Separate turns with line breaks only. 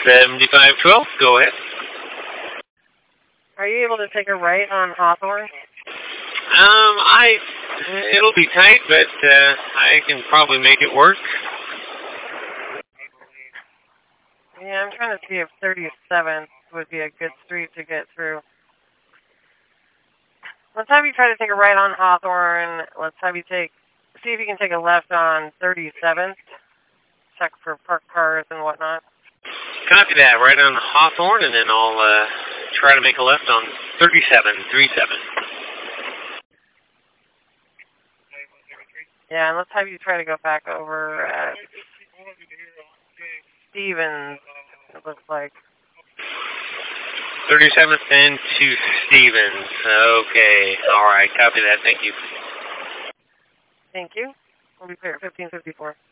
7512, go ahead.
Are you able to take a right on Hawthorne?
It'll be tight, but I can probably make it work.
Yeah, I'm trying to see if 37th would be a good street to get through. Let's have you try to take a right on Hawthorne. Let's have you see if you can take a left on 37th. Check for parked cars and whatnot.
Copy that, right on Hawthorne, and then I'll try to make a left on 37.
Yeah, and let's have you try to go back over at Stevens, it looks like.
37th and to Stevens. Okay, all right, copy that, thank you.
Thank you. We'll be clear at 1554.